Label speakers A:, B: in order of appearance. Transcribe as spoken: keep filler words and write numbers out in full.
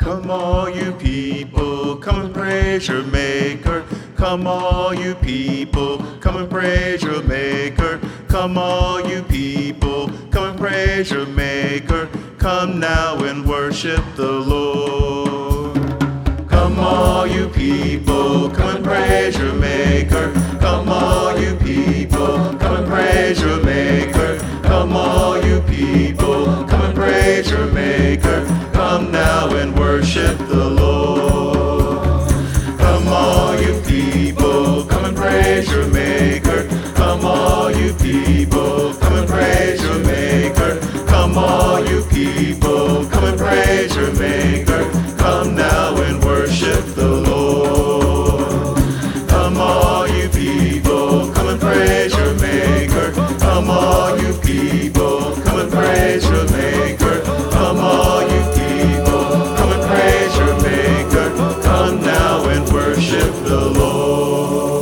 A: Come all you people, come and praise your Maker. Come all you people, come and praise your Maker. Come all you people, come and praise your Maker. Come now and worship the Lord. Come all you people, come and praise your Maker. Come all you people, come and praise your Maker. Come all you people, come and praise your Maker. Come now and worship the Lord. Come all you people, come and praise your Maker. Come all you people, come and praise your Maker. Come all you people, come and praise your Maker. Come now and worship the Lord. Come all you people, come and praise your Maker. Come all you people, come and praise your Maker. Come all you people, come and praise your Maker. Come now and worship the Lord.